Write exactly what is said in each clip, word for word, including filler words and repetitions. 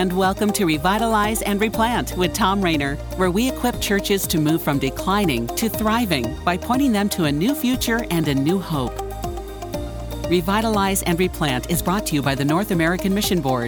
and welcome to Revitalize and Replant with Thom Rainer, where we equip churches to move from declining to thriving by pointing them to a new future and a new hope. Revitalize and Replant is brought to you by the North American Mission Board.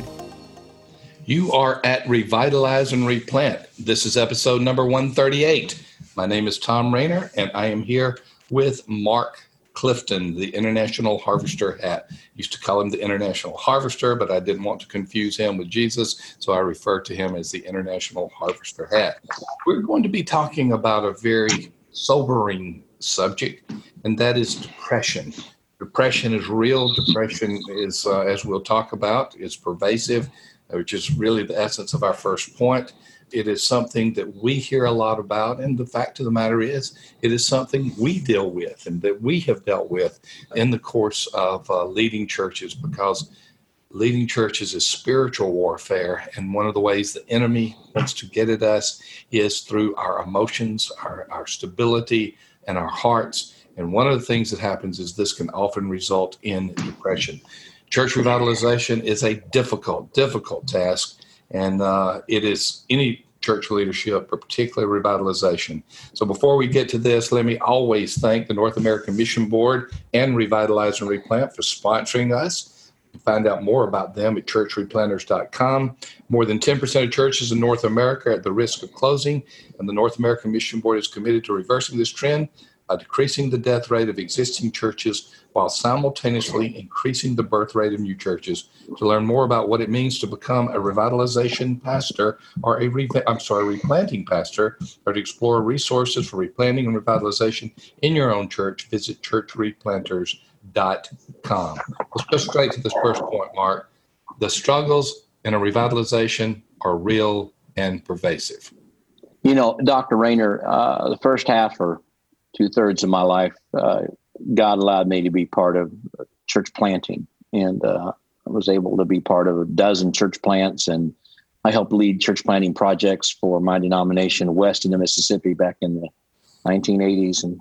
You are at Revitalize and Replant. This is episode number one thirty-eight. My name is Thom Rainer, and I am here with Mark Clifton, the International Harvester hat. Used to call him the International Harvester, but I didn't want to confuse him with Jesus, so I refer to him as the International Harvester hat. We're going to be talking about a very sobering subject, and that is depression. Depression is real. Depression is, uh, as we'll talk about, is pervasive, which is really the essence of our first point. It is something that we hear a lot about, and the fact of the matter is, it is something we deal with and that we have dealt with in the course of uh, leading churches, because leading churches is spiritual warfare, and one of the ways the enemy wants to get at us is through our emotions, our, our stability, and our hearts. And one of the things that happens is this can often result in depression. Church revitalization is a difficult, difficult task. And uh, it is any church leadership, but particularly revitalization. So before we get to this, let me always thank the North American Mission Board and Revitalize and Replant for sponsoring us. You can find out more about them at church replanters dot com. More than ten percent of churches in North America are at the risk of closing, and the North American Mission Board is committed to reversing this trend by decreasing the death rate of existing churches while simultaneously increasing the birth rate of new churches. To learn more about what it means to become a revitalization pastor or a re- I'm sorry, replanting pastor, or to explore resources for replanting and revitalization in your own church, visit church replanters dot com. Let's go straight to this first point, Mark. The struggles in a revitalization are real and pervasive. You know, Doctor Rainer, uh, the first half or two-thirds of my life, uh, God allowed me to be part of church planting, and uh, I was able to be part of a dozen church plants, and I helped lead church planting projects for my denomination west in the Mississippi back in the nineteen eighties. And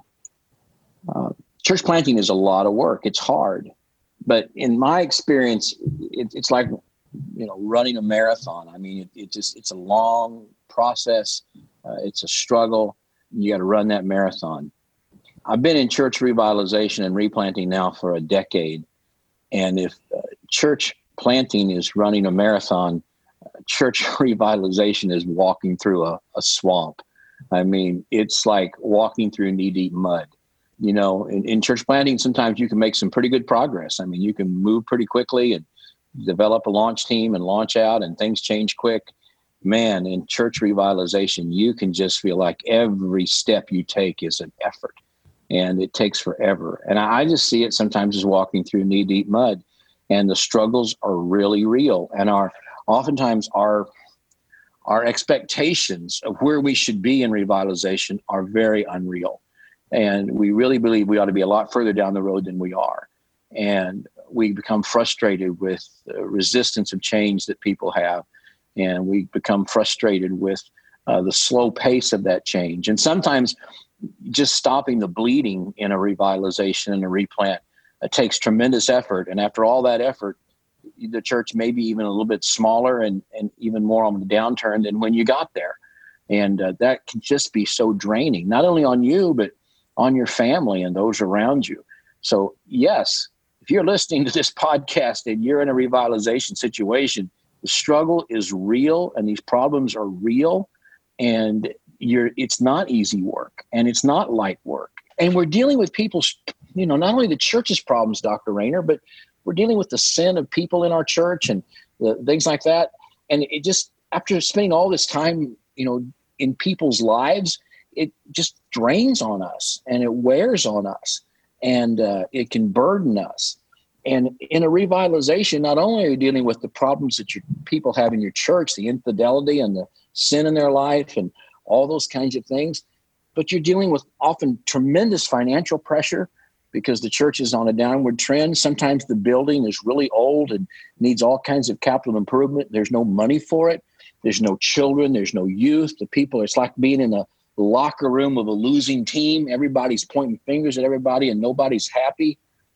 uh, church planting is a lot of work. It's hard, but in my experience, it, it's like, you know, running a marathon. I mean, it, it just it's a long process. Uh, it's a struggle. You got to run that marathon. I've been in church revitalization and replanting now for a decade. And if uh, church planting is running a marathon, uh, church revitalization is walking through a, a swamp. I mean, it's like walking through knee-deep mud. You know, in, in church planting, sometimes you can make some pretty good progress. I mean, you can move pretty quickly and develop a launch team and launch out, and things change quick. Man, in church revitalization, you can just feel like every step you take is an effort, and it takes forever. And I just see it sometimes as walking through knee-deep mud, and the struggles are really real. And our oftentimes our our expectations of where we should be in revitalization are very unreal. And we really believe we ought to be a lot further down the road than we are. And we become frustrated with the resistance of change that people have. And we become frustrated with uh, the slow pace of that change. And sometimes just stopping the bleeding in a revitalization and a replant uh, takes tremendous effort. And after all that effort, the church may be even a little bit smaller and, and even more on the downturn than when you got there. And uh, that can just be so draining, not only on you, but on your family and those around you. So yes, if you're listening to this podcast and you're in a revitalization situation, the struggle is real and these problems are real, and you're, it's not easy work and it's not light work. And we're dealing with people's, you know, not only the church's problems, Doctor Rainer, but we're dealing with the sin of people in our church and the things like that. And it just, after spending all this time, you know, in people's lives, it just drains on us and it wears on us, and uh, it can burden us. And in a revitalization, not only are you dealing with the problems that your people have in your church, the infidelity and the sin in their life and all those kinds of things, but you're dealing with often tremendous financial pressure because the church is on a downward trend. Sometimes the building is really old and needs all kinds of capital improvement. There's no money for it. There's no children. There's no youth. The people, it's like being in a locker room of a losing team. Everybody's pointing fingers at everybody and nobody's happy.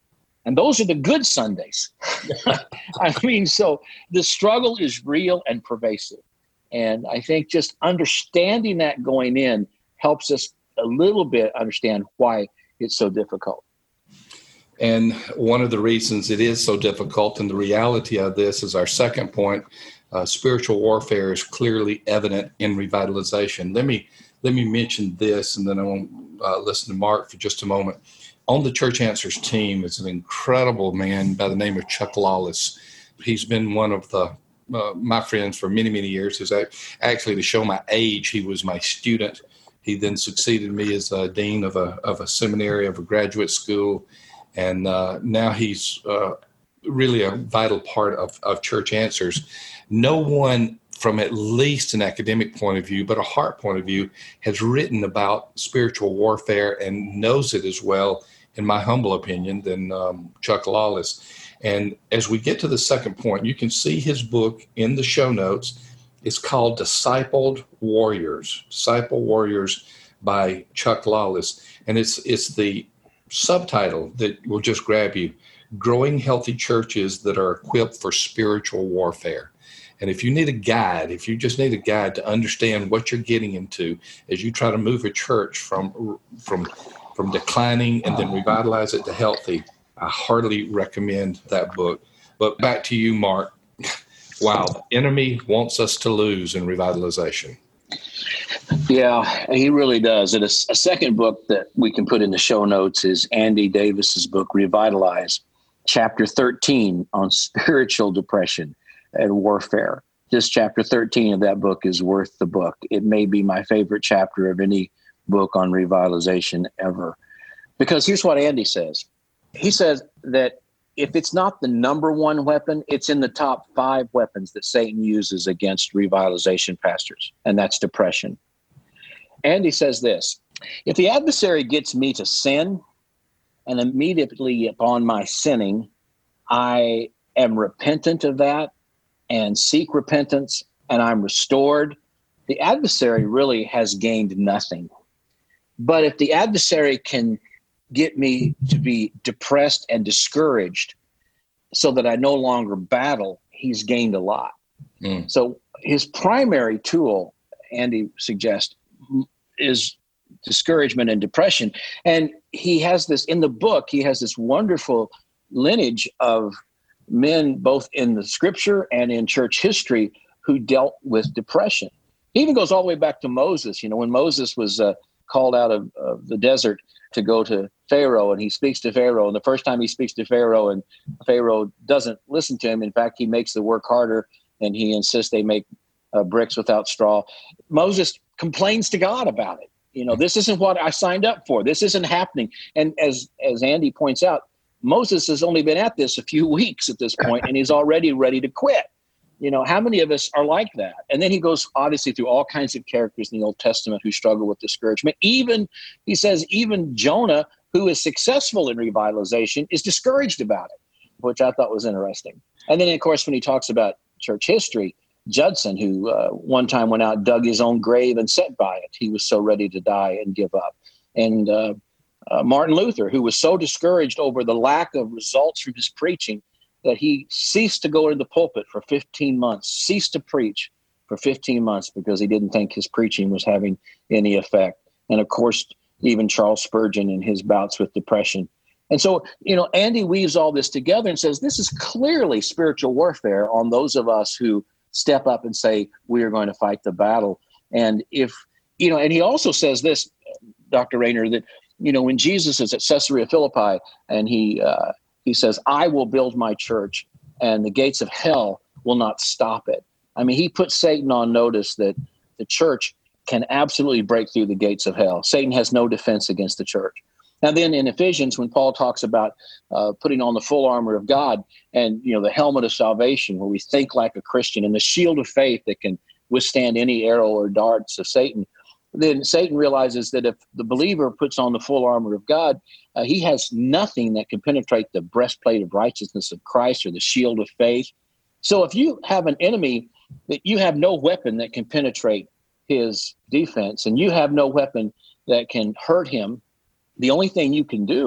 And those are the good Sundays. I mean, so the struggle is real and pervasive. And I think just understanding that going in helps us a little bit understand why it's so difficult. And one of the reasons it is so difficult, and the reality of this is our second point, uh, spiritual warfare is clearly evident in revitalization. Let me let me mention this, and then I want to uh, listen to Mark for just a moment. On the Church Answers team is an incredible man by the name of Chuck Lawless. He's been one of the uh, my friends for many, many years. He's actually, to show my age, he was my student. He then succeeded me as a dean of a of a seminary, of a graduate school. And uh, now he's uh, really a vital part of, of Church Answers. No one from at least an academic point of view, but a heart point of view, has written about spiritual warfare and knows it as well, in my humble opinion, than um, Chuck Lawless. And as we get to the second point, you can see his book in the show notes. It's called Discipled Warriors, Disciple Warriors by Chuck Lawless. And it's it's the subtitle that will just grab you: Growing Healthy Churches That Are Equipped for Spiritual Warfare. And if you need a guide, if you just need a guide to understand what you're getting into as you try to move a church from from from declining and then revitalize it to healthy, I heartily recommend that book. But back to you, Mark. Wow, the enemy wants us to lose in revitalization. Yeah, he really does. And a, a second book that we can put in the show notes is Andy Davis's book, Revitalize, chapter thirteen on spiritual depression and warfare. This chapter thirteen of that book is worth the book. It may be my favorite chapter of any book on revitalization ever. Because here's what Andy says. He says that if it's not the number one weapon, it's in the top five weapons that Satan uses against revitalization pastors, and that's depression. Andy says this: if the adversary gets me to sin, and immediately upon my sinning, I am repentant of that and seek repentance, and I'm restored, the adversary really has gained nothing. But if the adversary can get me to be depressed and discouraged so that I no longer battle, he's gained a lot. Mm. So his primary tool, Andy suggests, is discouragement and depression. And he has this in the book, he has this wonderful lineage of men, both in the scripture and in church history, who dealt with depression. He even goes all the way back to Moses. You know, when Moses was uh, called out of, of the desert to go to Pharaoh, and he speaks to Pharaoh. And the first time he speaks to Pharaoh, and Pharaoh doesn't listen to him. In fact, he makes the work harder, and he insists they make uh, bricks without straw. Moses complains to God about it. You know, this isn't what I signed up for. This isn't happening. And as as Andy points out, Moses has only been at this a few weeks at this point, and he's already ready to quit. You know, how many of us are like that? And then he goes obviously through all kinds of characters in the Old Testament who struggle with discouragement. Even, he says, even Jonah, who is successful in revitalization, is discouraged about it, which I thought was interesting. And then, of course, when he talks about church history, Judson, who uh, one time went out, dug his own grave and sat by it. He was so ready to die and give up. And uh, uh, Martin Luther, who was so discouraged over the lack of results from his preaching that he ceased to go into the pulpit for fifteen months, ceased to preach for fifteen months because he didn't think his preaching was having any effect. And of course, even Charles Spurgeon in his bouts with depression. And so, you know, Andy weaves all this together and says, this is clearly spiritual warfare on those of us who step up and say, we are going to fight the battle. And if, you know, and he also says this, Doctor Rainer, that, you know, when Jesus is at Caesarea Philippi and he, uh, he says, I will build my church and the gates of hell will not stop it. I mean, he puts Satan on notice that the church can absolutely break through the gates of hell. Satan has no defense against the church. Now then in Ephesians, when Paul talks about uh, putting on the full armor of God and, you know, the helmet of salvation, where we think like a Christian, and the shield of faith that can withstand any arrow or darts of Satan, then Satan realizes that if the believer puts on the full armor of God, uh, he has nothing that can penetrate the breastplate of righteousness of Christ or the shield of faith. So if you have an enemy that you have no weapon that can penetrate his defense, and you have no weapon that can hurt him, the only thing you can do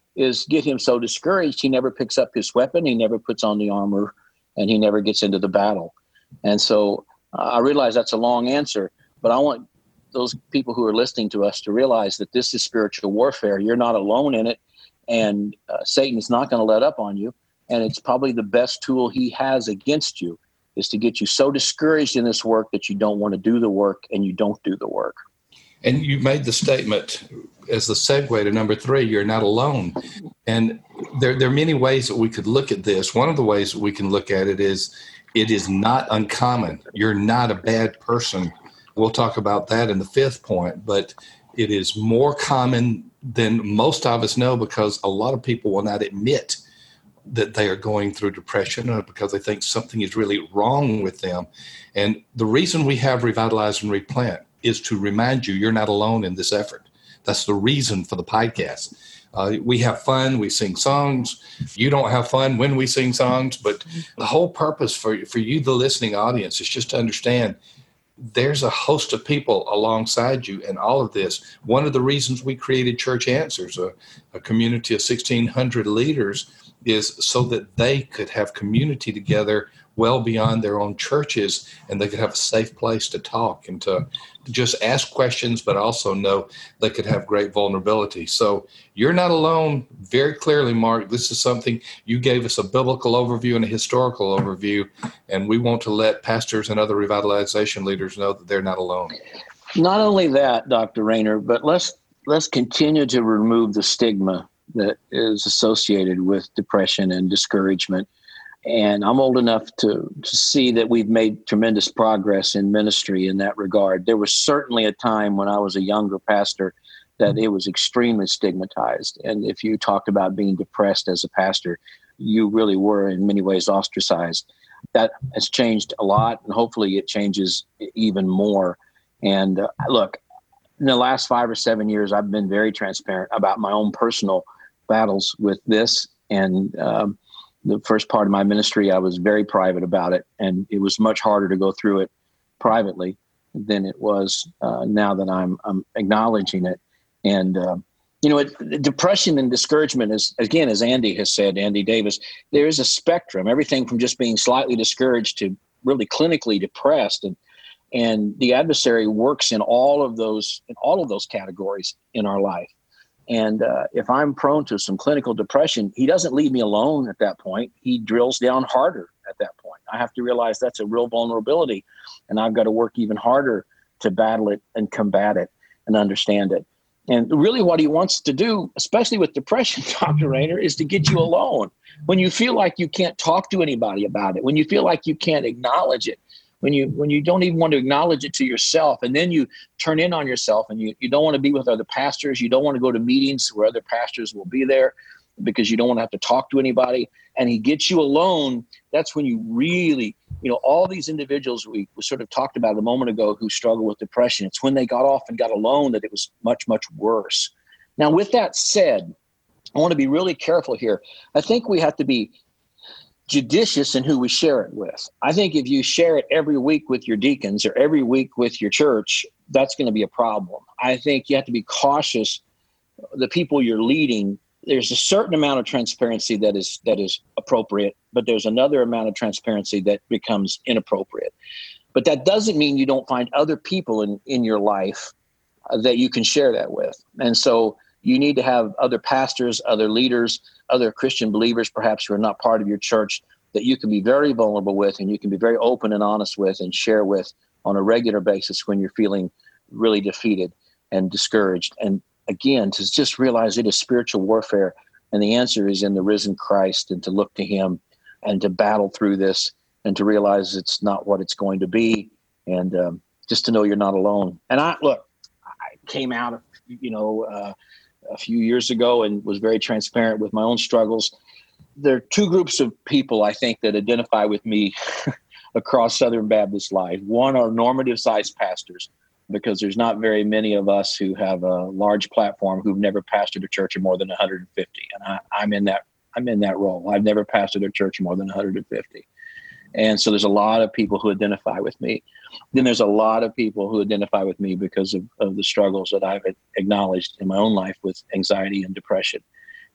is get him so discouraged he never picks up his weapon, he never puts on the armor, and he never gets into the battle. And so uh, I realize that's a long answer, but I want those people who are listening to us to realize that this is spiritual warfare. You're not alone in it, and uh, Satan is not going to let up on you. And it's probably the best tool he has against you is to get you so discouraged in this work that you don't want to do the work, and you don't do the work. And you made the statement as the segue to number three, you're not alone. And there, there are many ways that we could look at this. One of the ways that we can look at it is it is not uncommon. You're not a bad person. We'll talk about that in the fifth point, but it is more common than most of us know because a lot of people will not admit that they are going through depression or because they think something is really wrong with them. And the reason we have Revitalize and Replant is to remind you you're not alone in this effort. That's the reason for the podcast. Uh, we have fun. We sing songs. You don't have fun when we sing songs, but the whole purpose for, for you, the listening audience, is just to understand there's a host of people alongside you in all of this. One of the reasons we created Church Answers, a, a community of sixteen hundred leaders, is so that they could have community together well beyond their own churches, and they could have a safe place to talk and to just ask questions, but also know they could have great vulnerability. So you're not alone. Very clearly, Mark, this is something you gave us a biblical overview and a historical overview, and we want to let pastors and other revitalization leaders know that they're not alone. Not only that, Doctor Rainer, but let's let's continue to remove the stigma that is associated with depression and discouragement. And I'm old enough to, to see that we've made tremendous progress in ministry in that regard. There was certainly a time when I was a younger pastor that it was extremely stigmatized. And if you talked about being depressed as a pastor, you really were in many ways ostracized. That has changed a lot, and hopefully it changes even more. And uh, look, in the last five or seven years, I've been very transparent about my own personal battles with this. And um, the first part of my ministry, I was very private about it, and it was much harder to go through it privately than it was uh, now that I'm, I'm acknowledging it. And, uh, you know, it, depression and discouragement is, again, as Andy has said, Andy Davis, there is a spectrum, everything from just being slightly discouraged to really clinically depressed. And, and the adversary works in all of those, in all of those categories in our life. And uh, if I'm prone to some clinical depression, he doesn't leave me alone at that point. He drills down harder at that point. I have to realize that's a real vulnerability, and I've got to work even harder to battle it and combat it and understand it. And really what he wants to do, especially with depression, Doctor Rainer, is to get you alone. When you feel like you can't talk to anybody about it, when you feel like you can't acknowledge it, when you when you don't even want to acknowledge it to yourself, and then you turn in on yourself, and you, you don't want to be with other pastors, you don't want to go to meetings where other pastors will be there because you don't want to have to talk to anybody, and he gets you alone, that's when you really, you know, all these individuals we, we sort of talked about a moment ago who struggle with depression, it's when they got off and got alone that it was much, much worse. Now, with that said, I want to be really careful here. I think we have to be judicious in who we share it with. I think if you share it every week with your deacons or every week with your church, that's going to be a problem. I think you have to be cautious. The people you're leading, there's a certain amount of transparency that is that is appropriate, but there's another amount of transparency that becomes inappropriate. But that doesn't mean you don't find other people in, in your life uh, that you can share that with. And so you need to have other pastors, other leaders, other Christian believers, perhaps who are not part of your church, that you can be very vulnerable with and you can be very open and honest with and share with on a regular basis when you're feeling really defeated and discouraged. And again, to just realize it is spiritual warfare, and the answer is in the risen Christ, and to look to him and to battle through this and to realize it's not what it's going to be, and um, just to know you're not alone. And I, look, I came out of, you know, uh, a few years ago and was very transparent with my own struggles. There are two groups of people, I think, that identify with me across Southern Baptist life. One are normative-sized pastors, because there's not very many of us who have a large platform who've never pastored a church of more than one hundred fifty. And I, I'm in that I'm in that role. I've never pastored a church of more than one hundred fifty. And so there's a lot of people who identify with me. Then there's a lot of people who identify with me because of, of the struggles that I've acknowledged in my own life with anxiety and depression.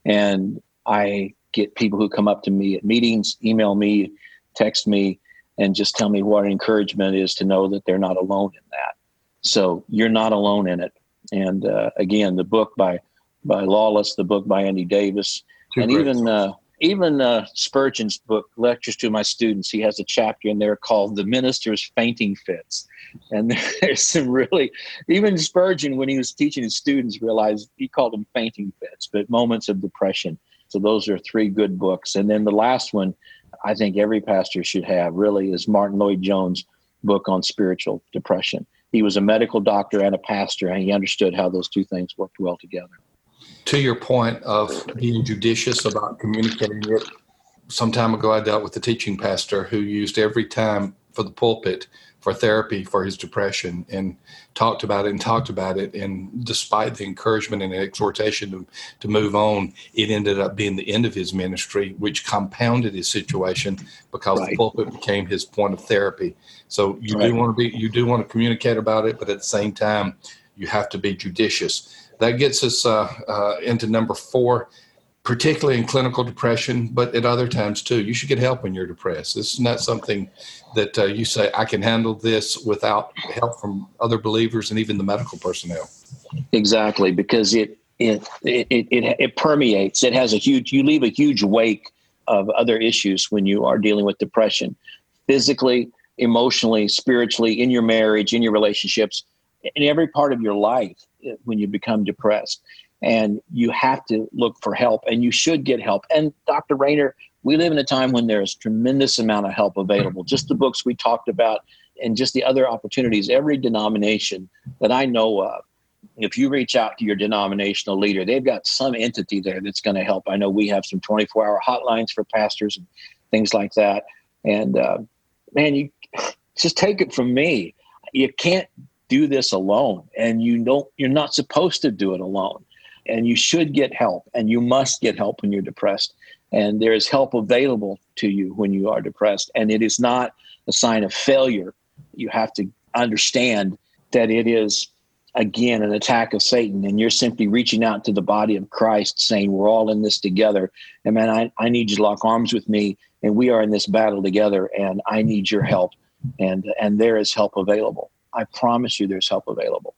And I get people who come up to me at meetings, email me, text me, and just tell me what an encouragement is to know that they're not alone in that. So you're not alone in it. And uh, again, the book by by Lawless, the book by Andy Davis, Two and great even uh, even uh, Spurgeon's book, Lectures to My Students. He has a chapter in there called "The Minister's Fainting Fits," and there's some really, even Spurgeon, when he was teaching his students, realized he called them fainting fits, but moments of depression. So those are three good books. And then the last one, I think every pastor should have, really, is Martin Lloyd-Jones' book on spiritual depression. He was a medical doctor and a pastor, and he understood how those two things worked well together. To your point of being judicious about communicating it, some time ago I dealt with a teaching pastor who used every time for the pulpit for therapy for his depression, and talked about it and talked about it. And despite the encouragement and the exhortation to, to move on, it ended up being the end of his ministry, which compounded his situation because Right. the pulpit became his point of therapy. So you Right. do want to be, you do want to communicate about it, but at the same time, you have to be judicious. That gets us uh, uh, into number four, particularly in clinical depression, but at other times too. You should get help when you're depressed. This is not something that uh, you say, I can handle this without help from other believers and even the medical personnel. Exactly, because it it it it, it permeates. It has a huge. You leave a huge wake of other issues when you are dealing with depression, physically, emotionally, spiritually, in your marriage, in your relationships, in every part of your life when you become depressed. And you have to look for help, and you should get help. And Doctor Rainer, we live in a time when there's tremendous amount of help available. Just the books we talked about and just the other opportunities, every denomination that I know of, if you reach out to your denominational leader, they've got some entity there that's going to help. I know we have some twenty-four hour hotlines for pastors and things like that. And uh, man, you just take it from me. You can't do this alone, and you don't, you're not supposed to do it alone. And you should get help, and you must get help when you're depressed. And there is help available to you when you are depressed. And it is not a sign of failure. You have to understand that it is, again, an attack of Satan. And you're simply reaching out to the body of Christ saying, we're all in this together. And man, I, I need you to lock arms with me. And we are in this battle together. And I need your help. And, and there is help available. I promise you there's help available.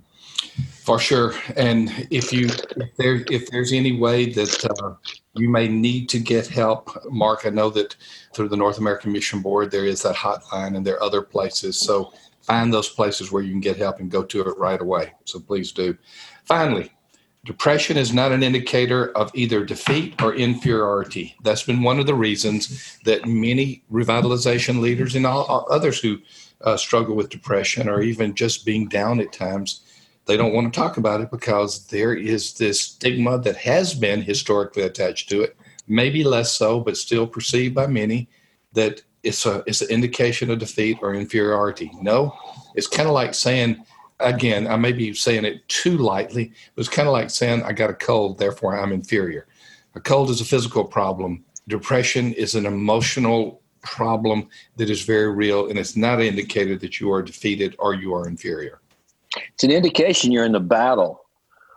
For sure. And if you if there if there's any way that uh, you may need to get help, Mark, I know that through the North American Mission Board there is that hotline, and there are other places. So find those places where you can get help and go to it right away. So please do. Finally, depression is not an indicator of either defeat or inferiority. That's been one of the reasons that many revitalization leaders and all others who uh, struggle with depression, or even just being down at times, they don't want to talk about it because there is this stigma that has been historically attached to it, maybe less so, but still perceived by many, that it's a it's an indication of defeat or inferiority. No, it's kind of like saying, again, I may be saying it too lightly, but it's kind of like saying I got a cold, therefore I'm inferior. A cold is a physical problem. Depression is an emotional problem that is very real, and it's not an indicator that you are defeated or you are inferior. It's an indication you're in the battle,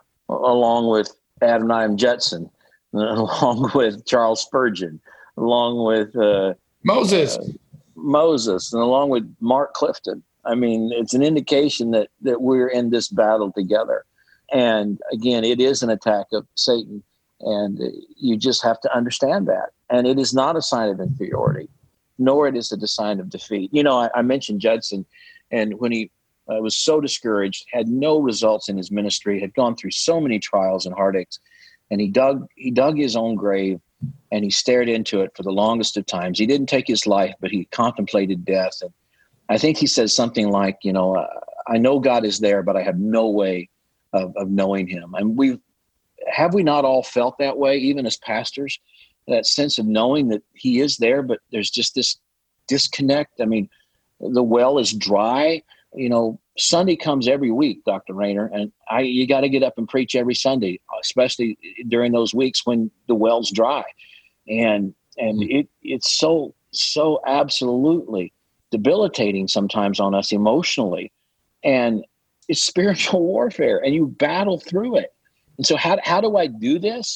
along with Adoniram Judson, along with Charles Spurgeon, along with uh, Moses, uh, Moses, and along with Mark Clifton. I mean, it's an indication that that we're in this battle together. And again, it is an attack of Satan, and you just have to understand that. And it is not a sign of inferiority, nor it is a sign of defeat. You know, I, I mentioned Judson, and when he Uh, was so discouraged, had no results in his ministry, had gone through so many trials and heartaches, and he dug he dug his own grave, and he stared into it for the longest of times. He didn't take his life, but he contemplated death. And I think he says something like, you know, uh, I know God is there, but I have no way of, of knowing him. And we have we not all felt that way, even as pastors, that sense of knowing that he is there, but there's just this disconnect. I mean, the well is dry. You know, Sunday comes every week, Doctor Rainer, and I you got to get up and preach every Sunday, especially during those weeks when the well's dry. And and mm-hmm. it it's so, so absolutely debilitating sometimes on us emotionally. And it's spiritual warfare, and you battle through it. And so how how do I do this?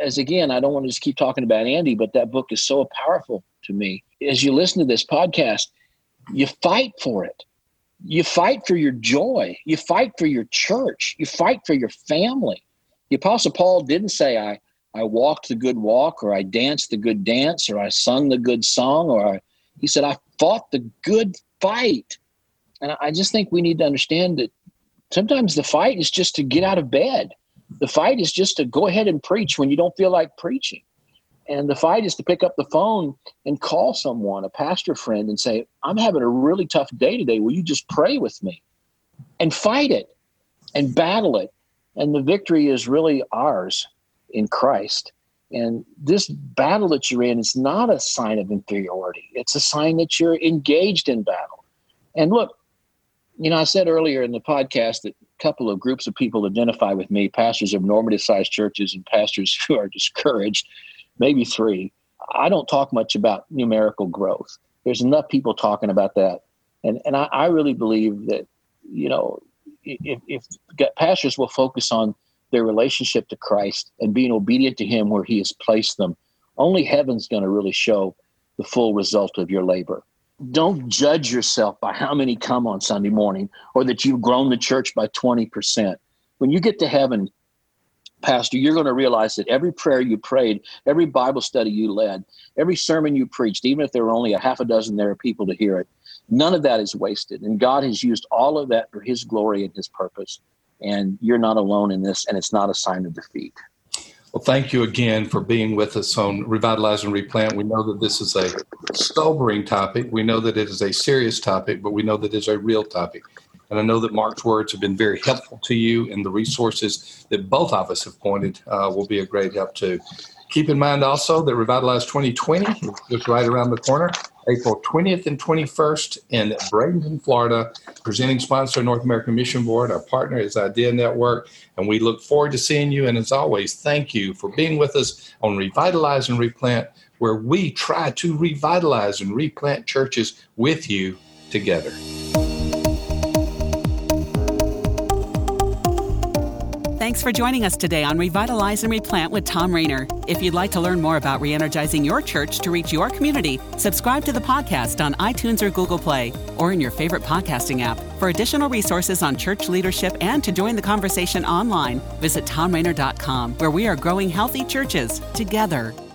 as again, I don't want to just keep talking about Andy, but that book is so powerful to me. As you listen to this podcast, you fight for it. You fight for your joy. You fight for your church. You fight for your family. The Apostle Paul didn't say, I, I walked the good walk, or I danced the good dance, or I sung the good song, or I, he said, I fought the good fight. And I just think we need to understand that sometimes the fight is just to get out of bed. The fight is just to go ahead and preach when you don't feel like preaching. And the fight is to pick up the phone and call someone, a pastor friend, and say, I'm having a really tough day today. Will you just pray with me? And fight it and battle it. And the victory is really ours in Christ. And this battle that you're in is not a sign of inferiority. It's a sign that you're engaged in battle. And look, you know, I said earlier in the podcast that a couple of groups of people identify with me, pastors of normative-sized churches and pastors who are discouraged, maybe three. I don't talk much about numerical growth. There's enough people talking about that. And and I, I really believe that, you know, if, if pastors will focus on their relationship to Christ and being obedient to him where he has placed them, only heaven's going to really show the full result of your labor. Don't judge yourself by how many come on Sunday morning or that you've grown the church by twenty percent. When you get to heaven, Pastor, you're going to realize that every prayer you prayed, every Bible study you led, every sermon you preached, even if there were only a half a dozen there of people to hear it, none of that is wasted. And God has used all of that for his glory and his purpose. And you're not alone in this, and it's not a sign of defeat. Well, thank you again for being with us on Revitalize and Replant. We know that this is a sobering topic. We know that it is a serious topic, but we know that it is a real topic. And I know that Mark's words have been very helpful to you, and the resources that both of us have pointed uh, will be a great help too. Keep in mind also that Revitalize twenty twenty is just right around the corner, April twentieth and twenty-first in Bradenton, Florida. Presenting sponsor, North American Mission Board. Our partner is Idea Network, and we look forward to seeing you. And as always, thank you for being with us on Revitalize and Replant, where we try to revitalize and replant churches with you together. Thanks for joining us today on Revitalize and Replant with Tom Rainer. If you'd like to learn more about re-energizing your church to reach your community, subscribe to the podcast on iTunes or Google Play or in your favorite podcasting app. For additional resources on church leadership and to join the conversation online, visit tom rainer dot com, where we are growing healthy churches together.